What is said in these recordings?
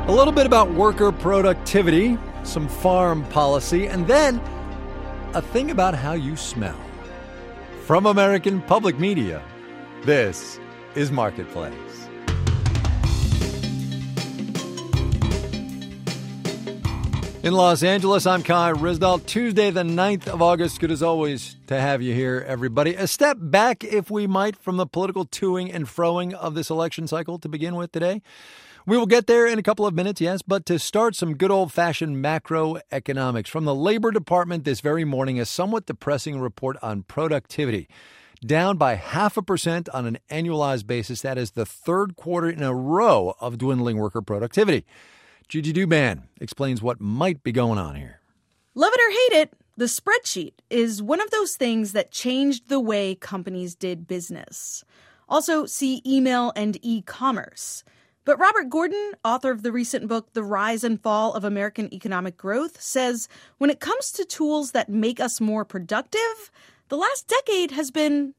A little bit about worker productivity, some farm policy, and then a thing about how you smell. From American Public Media, this is Marketplace. In Los Angeles, I'm Kai Ryssdal. Tuesday, the 9th of August. Good as always to have you here, everybody. A step back, if we might, from the political toing and froing of this election cycle to begin with today. We will get there in a couple of minutes, yes, but to start, some good old-fashioned macroeconomics. From the Labor Department this very morning, a somewhat depressing report on productivity. Down by 0.5% on an annualized basis. That is the third quarter in a row of dwindling worker productivity. Gigi Douban explains what might be going on here. Love it or hate it, the spreadsheet is one of those things that changed the way companies did business. Also, see email and e-commerce. But Robert Gordon, author of the recent book, The Rise and Fall of American Economic Growth, says when it comes to tools that make us more productive, the last decade has been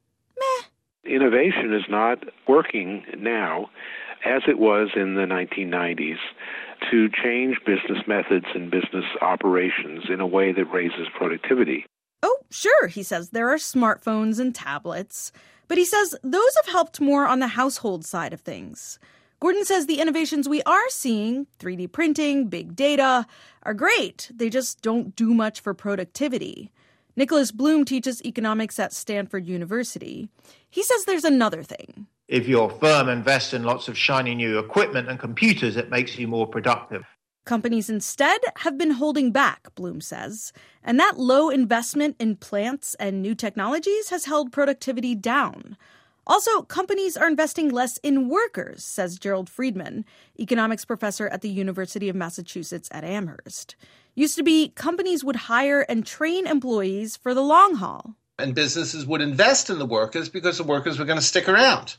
meh. Innovation is not working now as it was in the 1990s. To change business methods and business operations in a way that raises productivity. Oh, sure, he says there are smartphones and tablets. But he says those have helped more on the household side of things. Gordon says the innovations we are seeing, 3D printing, big data, are great. They just don't do much for productivity. Nicholas Bloom teaches economics at Stanford University. He says there's another thing. If your firm invests in lots of shiny new equipment and computers, it makes you more productive. Companies instead have been holding back, Bloom says. And that low investment in plants and new technologies has held productivity down. Also, companies are investing less in workers, says Gerald Friedman, economics professor at the University of Massachusetts at Amherst. Used to be companies would hire and train employees for the long haul. And businesses would invest in the workers because the workers were going to stick around.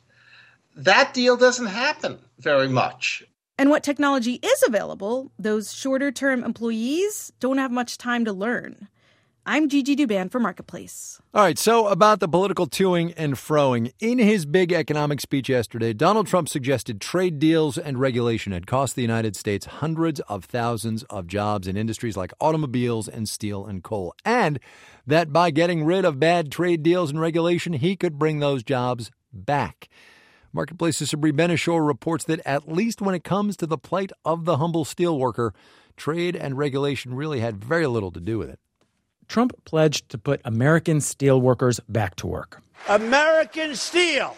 That deal doesn't happen very much. And what technology is available, those shorter-term employees don't have much time to learn. I'm Gigi Douban for Marketplace. All right, so about the political toing and froing. In his big economic speech yesterday, Donald Trump suggested trade deals and regulation had cost the United States hundreds of thousands of jobs in industries like automobiles and steel and coal, and that by getting rid of bad trade deals and regulation, he could bring those jobs back. Marketplace's Sabri Benishore reports that at least when it comes to the plight of the humble steelworker, trade and regulation really had very little to do with it. Trump pledged to put American steel workers back to work. American steel,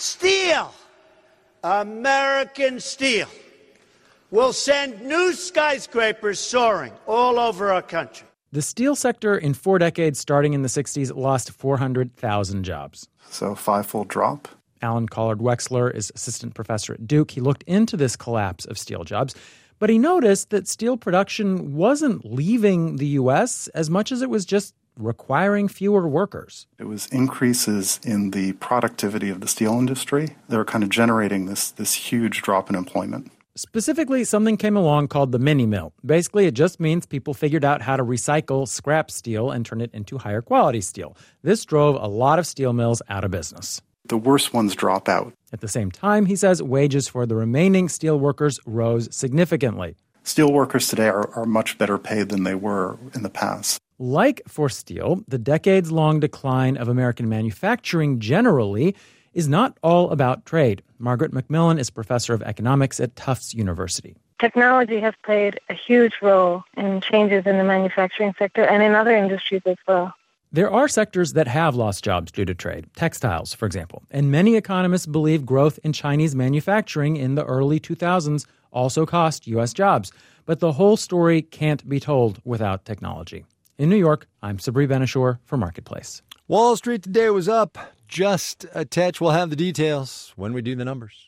American steel will send new skyscrapers soaring all over our country. The steel sector in 4 decades starting in the 60s lost 400,000 jobs. So 5-fold drop. Alan Collard Wexler is assistant professor at Duke. He looked into this collapse of steel jobs, but he noticed that steel production wasn't leaving the U.S. as much as it was just requiring fewer workers. It was increases in the productivity of the steel industry. They were kind of generating this huge drop in employment. Specifically, something came along called the mini mill. Basically, it just means people figured out how to recycle scrap steel and turn it into higher quality steel. This drove a lot of steel mills out of business. The worst ones drop out. At the same time, he says wages for the remaining steel workers rose significantly. Steel workers today are much better paid than they were in the past. Like for steel, the decades-long decline of American manufacturing generally is not all about trade. Margaret McMillan is professor of economics at Tufts University. Technology has played a huge role in changes in the manufacturing sector and in other industries as well. There are sectors that have lost jobs due to trade, textiles, for example, and many economists believe growth in Chinese manufacturing in the early 2000s also cost U.S. jobs. But the whole story can't be told without technology. In New York, I'm Sabri Benishore for Marketplace. Wall Street today was up just a touch. We'll have the details when we do the numbers.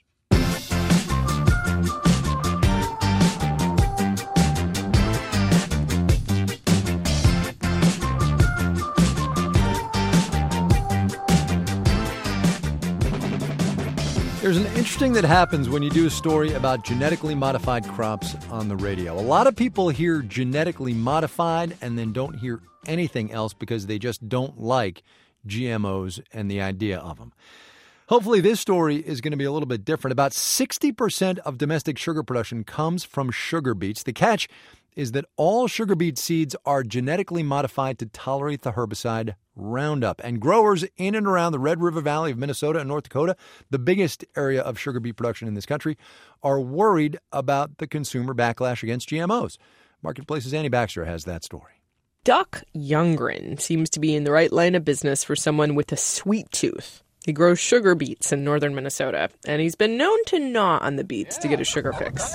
There's an interesting that happens when you do a story about genetically modified crops on the radio. A lot of people hear genetically modified and then don't hear anything else because they just don't like GMOs and the idea of them. Hopefully this story is going to be a little bit different. About 60% of domestic sugar production comes from sugar beets. The catch is that all sugar beet seeds are genetically modified to tolerate the herbicide Roundup. And growers in and around the Red River Valley of Minnesota and North Dakota, the biggest area of sugar beet production in this country, are worried about the consumer backlash against GMOs. Marketplace's Annie Baxter has that story. Duck Youngren seems to be in the right line of business for someone with a sweet tooth. He grows sugar beets in northern Minnesota, and he's been known to gnaw on the beets to get a sugar fix.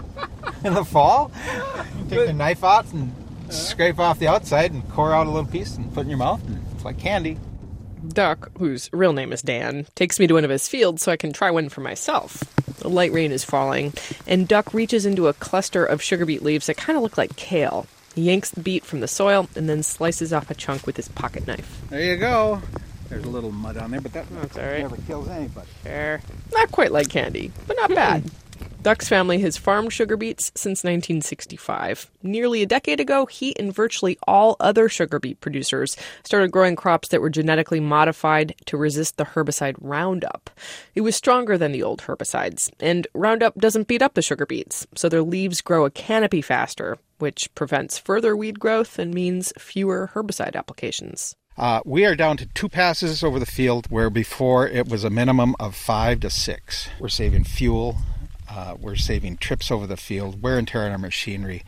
In the fall, you take the knife out and scrape off the outside and core out a little piece and put in your mouth. And it's like candy. Duck, whose real name is Dan, takes me to one of his fields so I can try one for myself. A light rain is falling, and Duck reaches into a cluster of sugar beet leaves that kind of look like kale. He yanks the beet from the soil and then slices off a chunk with his pocket knife. There you go. There's a little mud on there, but that's all right. Never kills anybody. Sure. Not quite like candy, but not bad. Duck's family has farmed sugar beets since 1965. Nearly a decade ago, he and virtually all other sugar beet producers started growing crops that were genetically modified to resist the herbicide Roundup. It was stronger than the old herbicides, and Roundup doesn't beat up the sugar beets, so their leaves grow a canopy faster, which prevents further weed growth and means fewer herbicide applications. We are down to 2 passes over the field where before it was a minimum of 5 to 6. We're saving fuel. We're saving trips over the field, wear and tear on our machinery,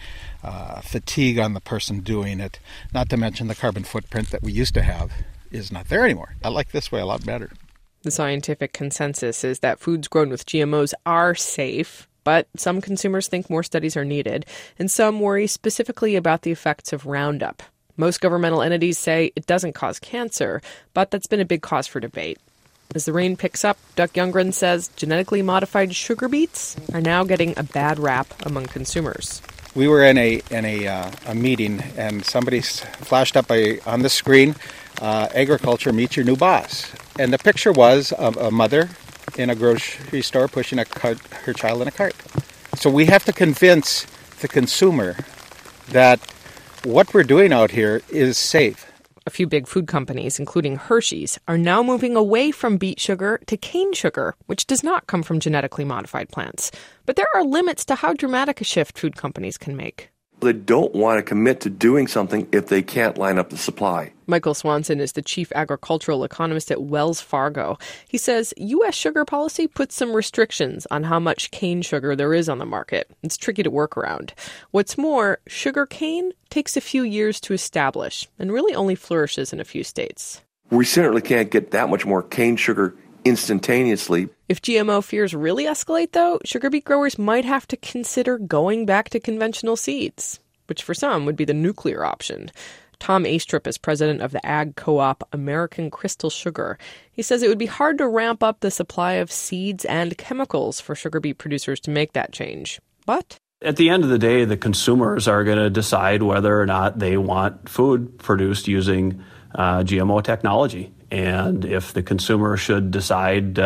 fatigue on the person doing it, not to mention the carbon footprint that we used to have is not there anymore. I like this way a lot better. The scientific consensus is that foods grown with GMOs are safe, but some consumers think more studies are needed, and some worry specifically about the effects of Roundup. Most governmental entities say it doesn't cause cancer, but that's been a big cause for debate. As the rain picks up, Duck Youngren says genetically modified sugar beets are now getting a bad rap among consumers. We were in a meeting, and somebody flashed up on the screen, agriculture meets your new boss. And the picture was a mother in a grocery store pushing her child in a cart. So we have to convince the consumer that what we're doing out here is safe. A few big food companies, including Hershey's, are now moving away from beet sugar to cane sugar, which does not come from genetically modified plants. But there are limits to how dramatic a shift food companies can make. They don't want to commit to doing something if they can't line up the supply. Michael Swanson is the chief agricultural economist at Wells Fargo. He says U.S. sugar policy puts some restrictions on how much cane sugar there is on the market. It's tricky to work around. What's more, sugar cane takes a few years to establish and really only flourishes in a few states. We certainly can't get that much more cane sugar instantaneously. If GMO fears really escalate, though, sugar beet growers might have to consider going back to conventional seeds, which for some would be the nuclear option. Tom Astrup is president of the ag co-op American Crystal Sugar. He says it would be hard to ramp up the supply of seeds and chemicals for sugar beet producers to make that change. But at the end of the day, the consumers are going to decide whether or not they want food produced using GMO technology. And if the consumer should decide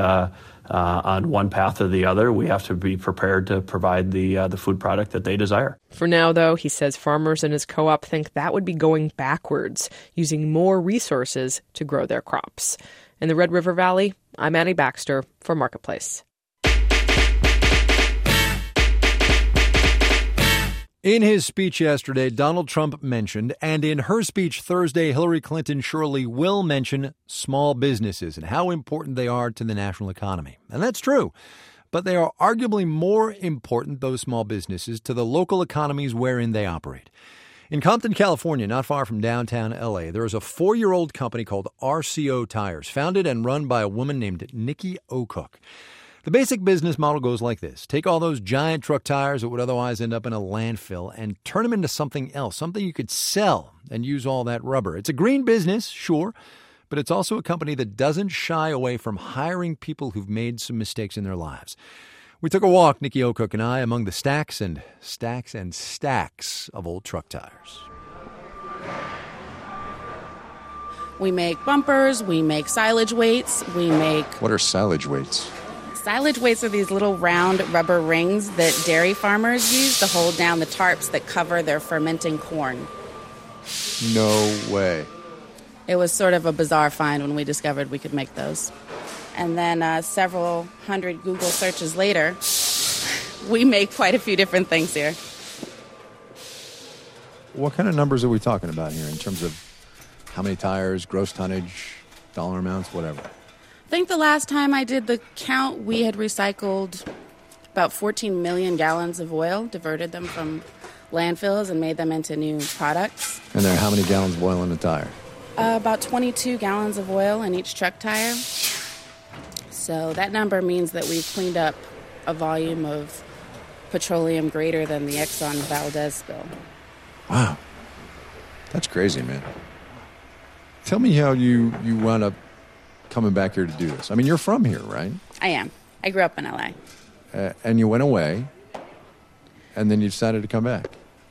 on one path or the other, we have to be prepared to provide the food product that they desire. For now, though, he says farmers in his co-op think that would be going backwards, using more resources to grow their crops. In the Red River Valley, I'm Annie Baxter for Marketplace. In his speech yesterday, Donald Trump mentioned, and in her speech Thursday, Hillary Clinton surely will mention small businesses and how important they are to the national economy. And that's true. But they are arguably more important, those small businesses, to the local economies wherein they operate. In Compton, California, not far from downtown L.A., there is a 4-year-old company called RCO Tires, founded and run by a woman named Nikki O'Cook. The basic business model goes like this. Take all those giant truck tires that would otherwise end up in a landfill and turn them into something else, something you could sell and use all that rubber. It's a green business, sure, but it's also a company that doesn't shy away from hiring people who've made some mistakes in their lives. We took a walk, Nikki O'Cook and I, among the stacks and stacks and stacks of old truck tires. We make bumpers, we make silage weights, we make... What are silage weights? Silage weights are these little round rubber rings that dairy farmers use to hold down the tarps that cover their fermenting corn. No way. It was sort of a bizarre find when we discovered we could make those. And then several hundred Google searches later, we make quite a few different things here. What kind of numbers are we talking about here in terms of how many tires, gross tonnage, dollar amounts, whatever? I think the last time I did the count, we had recycled about 14 million gallons of oil, diverted them from landfills and made them into new products. And there are how many gallons of oil in a tire? About 22 gallons of oil in each truck tire. So that number means that we've cleaned up a volume of petroleum greater than the Exxon Valdez spill. Wow. That's crazy, man. Tell me how you wound up coming back here to do this. I mean, you're from here, right? I am. I grew up in L.A. And you went away, and then you decided to come back.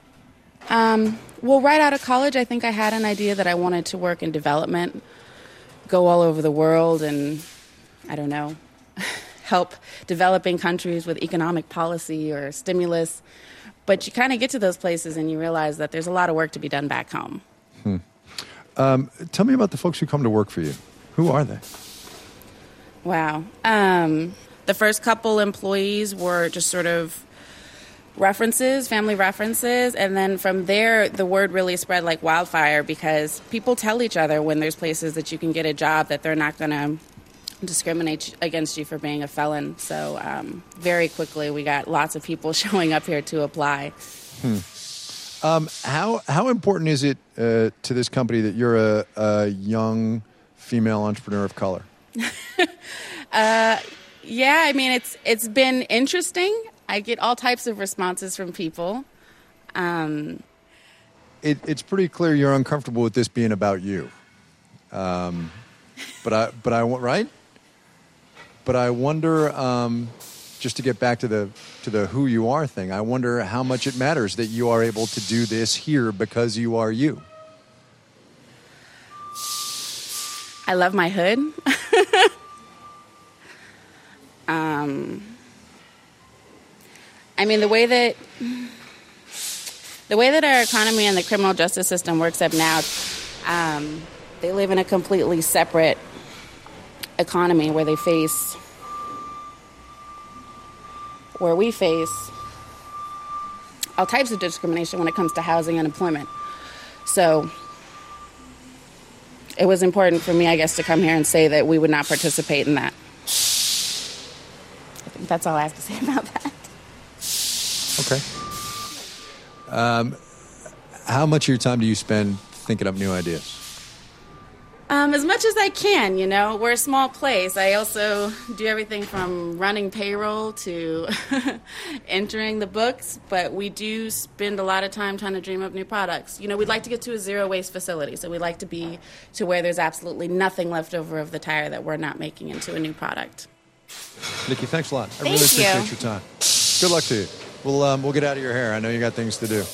Well, right out of college, I think I had an idea that I wanted to work in development, go all over the world and, I don't know, help developing countries with economic policy or stimulus. But you kind of get to those places and you realize that there's a lot of work to be done back home. Tell me about the folks who come to work for you. Who are they? Wow. The first couple employees were just sort of references, family references, and then from there the word really spread like wildfire because people tell each other when there's places that you can get a job that they're not going to discriminate against you for being a felon. So very quickly we got lots of people showing up here to apply. How important is it to this company that you're a young female entrepreneur of color? Yeah, I mean, it's been interesting. I get all types of responses from people. It's pretty clear you're uncomfortable with this being about you. But I right? But I wonder, just to get back to the who you are thing, I wonder how much it matters that you are able to do this here because you are you. I love my hood. I mean, the way that our economy and the criminal justice system works up now, they live in a completely separate economy where we face all types of discrimination when it comes to housing and employment. So it was important for me, I guess, to come here and say that we would not participate in that. I think that's all I have to say about that. Okay. How much of your time do you spend thinking up new ideas? As much as I can, you know. We're a small place. I also do everything from running payroll to entering the books, but we do spend a lot of time trying to dream up new products. You know, we'd like to get to a zero-waste facility, so we'd like to be to where there's absolutely nothing left over of the tire that we're not making into a new product. Nikki, thanks a lot. I really appreciate your time. Good luck to you. We'll get out of your hair. I know you got things to do.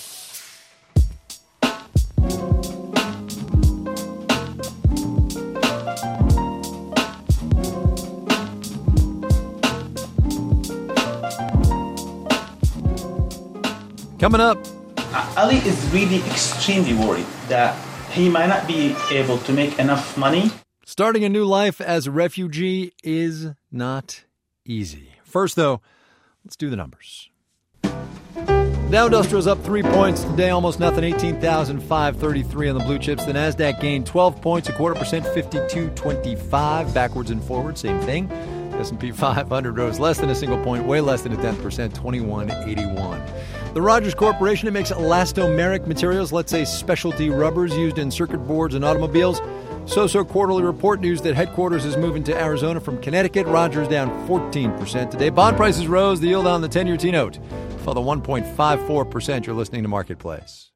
Coming up. Ali is really extremely worried that he might not be able to make enough money. Starting a new life as a refugee is not easy. First, though, let's do the numbers. Dow Industrial's up 3 points today, almost nothing, 18,533 on the blue chips. The NASDAQ gained 12 points, 0.25%, 52.25. Backwards and forwards, same thing. S&P 500 rose less than a single point, way less than a 10%, 21.81. The Rogers Corporation, it makes elastomeric materials, let's say specialty rubbers used in circuit boards and automobiles. So quarterly report news that headquarters is moving to Arizona from Connecticut. Rogers down 14% today. Bond prices rose. The yield on the 10-year T-note fell to 1.54%. You're listening to Marketplace.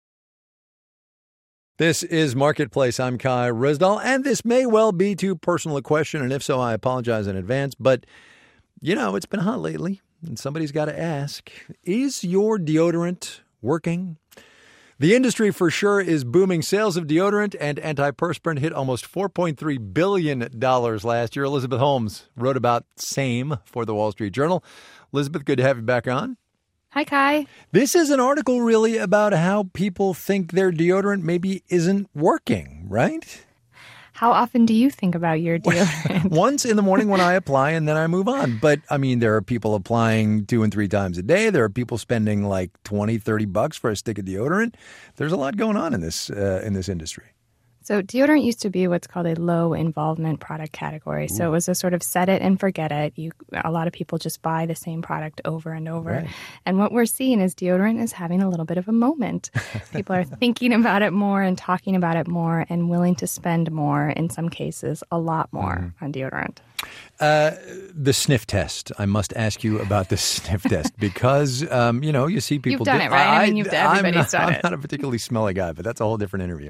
This is Marketplace. I'm Kai Risdall, and this may well be too personal a question, and if so, I apologize in advance. But, you know, it's been hot lately, and somebody's got to ask, is your deodorant working? The industry for sure is booming. Sales of deodorant and antiperspirant hit almost $4.3 billion last year. Elizabeth Holmes wrote about same for the Wall Street Journal. Elizabeth, good to have you back on. Hi, Kai. This is an article really about how people think their deodorant maybe isn't working, right? How often do you think about your deodorant? Once in the morning when I apply, and then I move on. But, I mean, there are people applying 2 and 3 times a day. There are people spending like $20, $30 for a stick of deodorant. There's a lot going on in this industry. So deodorant used to be what's called a low involvement product category. So it was a sort of set it and forget it. A lot of people just buy the same product over and over. Right. And what we're seeing is deodorant is having a little bit of a moment. People are thinking about it more and talking about it more and willing to spend more, in some cases, a lot more on deodorant. The sniff test. I must ask you about the sniff test because, you see people. You've done it, right? Everybody's done it. I'm not a particularly smelly guy, but that's a whole different interview.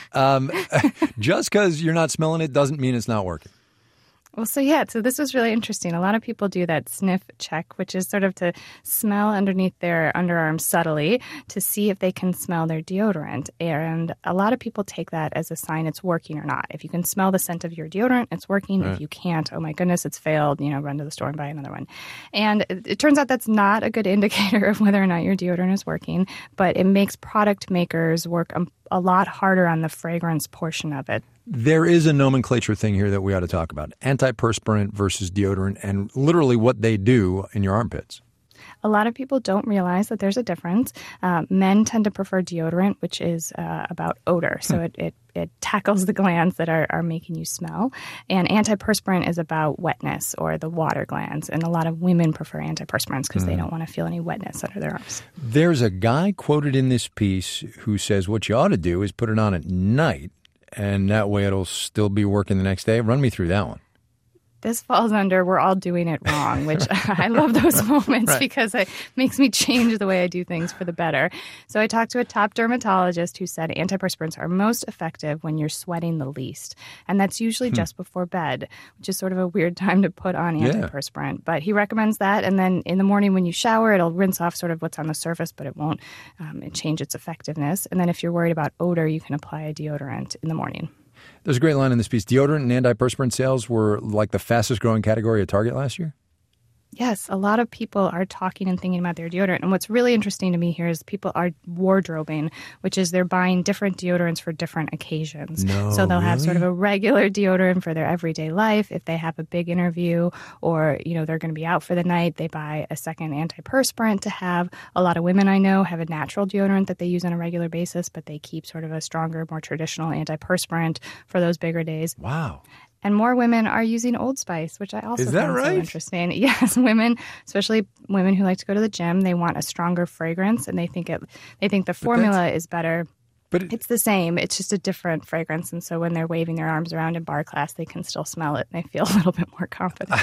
Just because you're not smelling it doesn't mean it's not working. Well, so this was really interesting. A lot of people do that sniff check, which is sort of to smell underneath their underarms subtly to see if they can smell their deodorant. And a lot of people take that as a sign it's working or not. If you can smell the scent of your deodorant, it's working. Right. If you can't, oh my goodness, it's failed, run to the store and buy another one. And it turns out that's not a good indicator of whether or not your deodorant is working, but it makes product makers work a lot harder on the fragrance portion of it. There is a nomenclature thing here that we ought to talk about. Antiperspirant versus deodorant and literally what they do in your armpits. A lot of people don't realize that there's a difference. Men tend to prefer deodorant, which is about odor. So it tackles the glands that are making you smell. And antiperspirant is about wetness or the water glands. And a lot of women prefer antiperspirants because they don't want to feel any wetness under their arms. There's a guy quoted in this piece who says what you ought to do is put it on at night, and that way it'll still be working the next day. Run me through that one. This falls under we're all doing it wrong, which I love those moments because it makes me change the way I do things for the better. So I talked to a top dermatologist who said antiperspirants are most effective when you're sweating the least. And that's usually just before bed, which is sort of a weird time to put on antiperspirant. Yeah. But he recommends that. And then in the morning when you shower, it'll rinse off sort of what's on the surface, but it won't change its effectiveness. And then if you're worried about odor, you can apply a deodorant in the morning. There's a great line in this piece. Deodorant and antiperspirant sales were like the fastest growing category at Target last year? Yes, a lot of people are talking and thinking about their deodorant. And what's really interesting to me here is people are wardrobing, which is they're buying different deodorants for different occasions. So they'll have sort of a regular deodorant for their everyday life. If they have a big interview or, they're going to be out for the night, they buy a second antiperspirant to have. A lot of women I know have a natural deodorant that they use on a regular basis, but they keep sort of a stronger, more traditional antiperspirant for those bigger days. Wow. And more women are using Old Spice, which I also find so interesting. Yes, women, especially women who like to go to the gym, they want a stronger fragrance, and they think the formula is better. But it's the same. It's just a different fragrance. And so when they're waving their arms around in bar class, they can still smell it, and they feel a little bit more confident.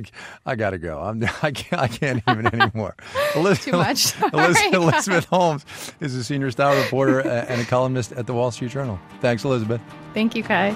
I got to go. I can't even anymore. Too much? Elizabeth Holmes is a senior style reporter and a columnist at the Wall Street Journal. Thanks, Elizabeth. Thank you, Kai.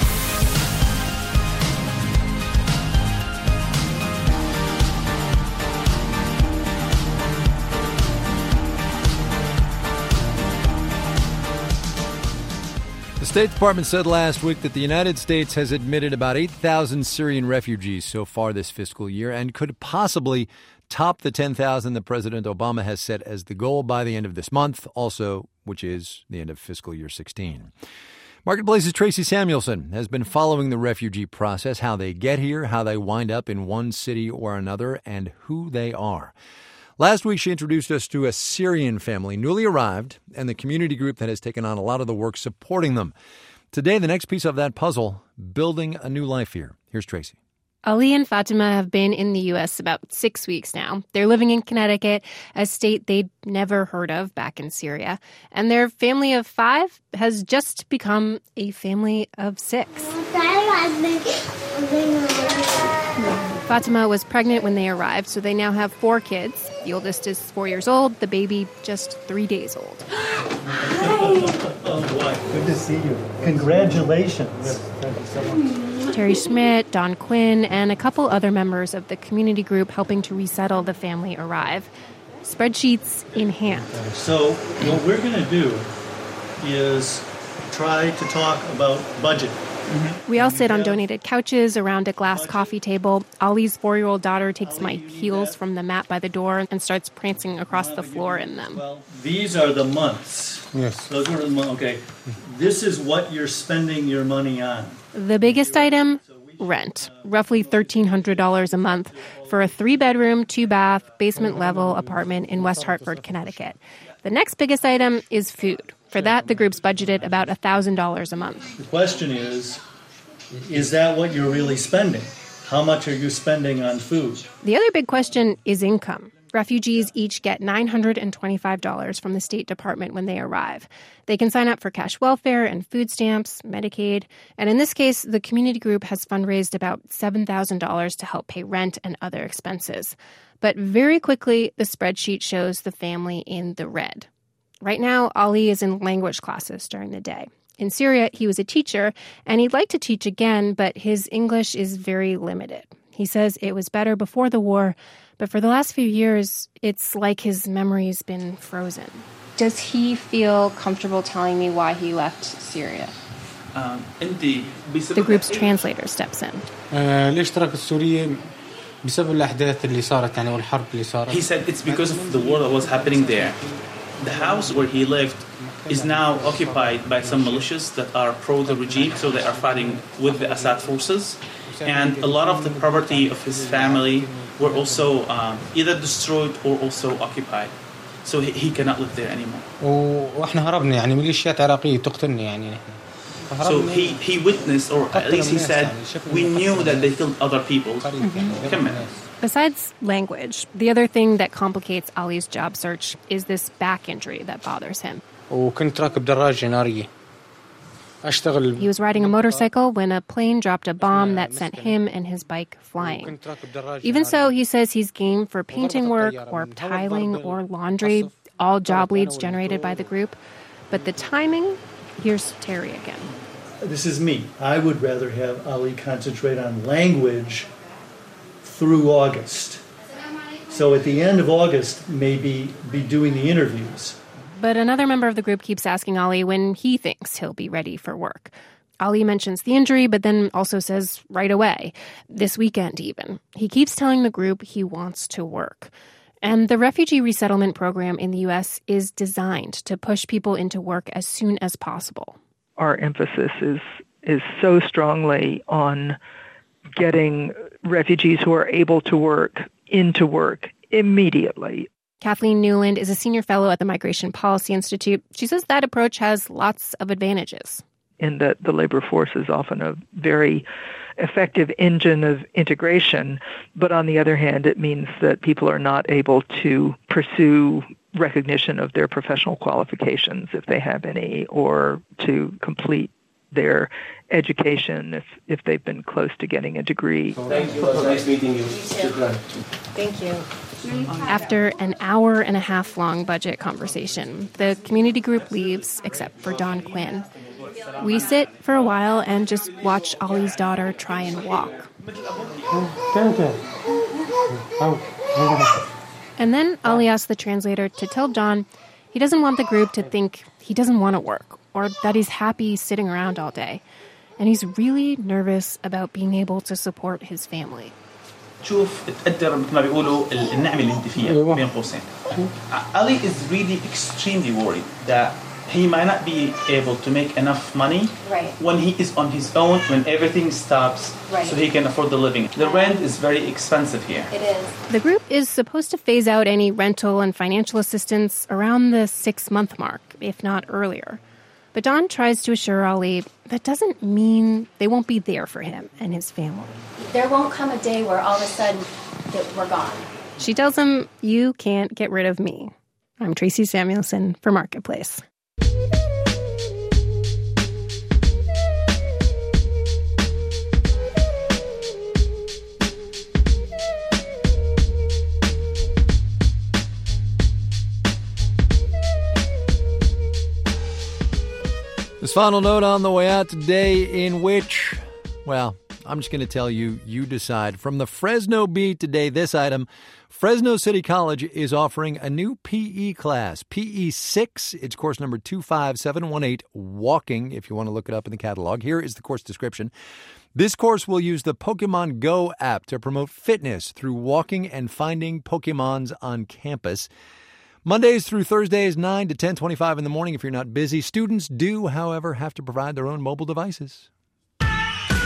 The State Department said last week that the United States has admitted about 8,000 Syrian refugees so far this fiscal year and could possibly top the 10,000 that President Obama has set as the goal by the end of this month, also, which is the end of fiscal year 16. Marketplace's Tracy Samuelson has been following the refugee process, how they get here, how they wind up in one city or another, and who they are. Last week, she introduced us to a Syrian family newly arrived and the community group that has taken on a lot of the work supporting them. Today, the next piece of that puzzle, building a new life here. Here's Tracy. Ali and Fatima have been in the U.S. about 6 weeks now. They're living in Connecticut, a state they'd never heard of back in Syria. And their family of 5 has just become a family of 6. Fatima was pregnant when they arrived, so they now have 4 kids. The oldest is 4 years old, the baby just 3 days old. Good to see you. Congratulations. Yes, thank you so much. Terry Schmidt, Don Quinn, and a couple other members of the community group helping to resettle the family arrive. Spreadsheets in hand. So what we're going to do is try to talk about budget. We all sit on donated couches around a glass coffee table. Ali's 4-year-old daughter takes my heels from the mat by the door and starts prancing across the floor in them. Well, these are the months. Yes. Those are the months. Okay. This is what you're spending your money on. The biggest item? Rent. Roughly $1,300 a month for a 3-bedroom, 2-bath, basement-level apartment in West Hartford, Connecticut. The next biggest item is food. For that, the group's budgeted about $1,000 a month. The question is that what you're really spending? How much are you spending on food? The other big question is income. Refugees each get $925 from the State Department when they arrive. They can sign up for cash welfare and food stamps, Medicaid, and in this case, the community group has fundraised about $7,000 to help pay rent and other expenses. But very quickly, the spreadsheet shows the family in the red. Right now, Ali is in language classes during the day. In Syria, he was a teacher, and he'd like to teach again, but his English is very limited. He says it was better before the war, but for the last few years, it's like his memory's been frozen. Does he feel comfortable telling me why he left Syria? The group's translator steps in. He said it's because of the war that was happening there. The house where he lived is now occupied by some militias that are pro the regime, so they are fighting with the Assad forces. And a lot of the property of his family were also either destroyed or also occupied. So he cannot live there anymore. So he witnessed, or at least he said, we knew that they killed other people. Besides language, the other thing that complicates Ali's job search is this back injury that bothers him. He was riding a motorcycle when a plane dropped a bomb that sent him and his bike flying. Even so, he says he's game for painting work or tiling or laundry, all job leads generated by the group. But the timing, here's Terry again. This is me. I would rather have Ali concentrate on language through August. So at the end of August, maybe be doing the interviews. But another member of the group keeps asking Ali when he thinks he'll be ready for work. Ali mentions the injury, but then also says right away, this weekend even. He keeps telling the group he wants to work. And the refugee resettlement program in the U.S. is designed to push people into work as soon as possible. Our emphasis is so strongly on getting refugees who are able to work into work immediately. Kathleen Newland is a senior fellow at the Migration Policy Institute. She says that approach has lots of advantages. In that the labor force is often a very effective engine of integration, but on the other hand, it means that people are not able to pursue recognition of their professional qualifications, if they have any, or to complete their education if they've been close to getting a degree. Thank you. It was nice meeting you. Thank you. After an hour-and-a-half-long budget conversation, the community group leaves, except for Don Quinn. We sit for a while and just watch Ali's daughter try and walk. And then Ali asks the translator to tell Don he doesn't want the group to think he doesn't want to work or that he's happy sitting around all day. And he's really nervous about being able to support his family. شوف تقدر مثل ما بيقولوا النعمة اللي انت فيها بين قوسين. Ali is really extremely worried that he might not be able to make enough money when he is on his own, when everything stops, so he can afford the living. The rent is very expensive here. It is. The group is supposed to phase out any rental and financial assistance around the 6-month mark, if not earlier. But Don tries to assure Ali that doesn't mean they won't be there for him and his family. There won't come a day where all of a sudden that we're gone. She tells him, you can't get rid of me. I'm Tracy Samuelson for Marketplace. This final note on the way out today in which, well, I'm just going to tell you, you decide. From the Fresno Bee today, this item, Fresno City College is offering a new PE class, PE 6. It's course number 25718, Walking, if you want to look it up in the catalog. Here is the course description. This course will use the Pokemon Go app to promote fitness through walking and finding Pokemons on campus. Mondays through Thursdays, 9 to 10:25 in the morning if you're not busy. Students do, however, have to provide their own mobile devices.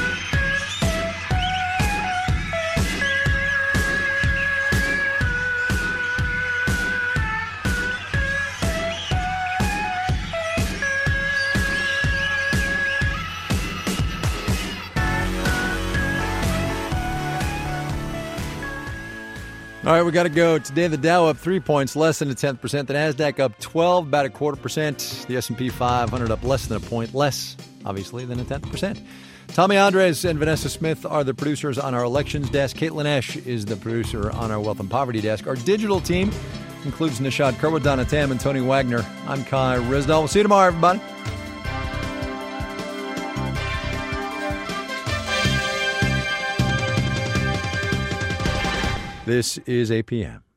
All right, we got to go. Today, the Dow up 3 points, less than 0.1%. The NASDAQ up 12, about 0.25%. The S&P 500 up less than a point, less, obviously, than 0.1%. Tommy Andres and Vanessa Smith are the producers on our elections desk. Caitlin Esch is the producer on our wealth and poverty desk. Our digital team includes Nishad Kurwa, Donna Tam, and Tony Wagner. I'm Kai Ryssdal. We'll see you tomorrow, everybody. This is APM.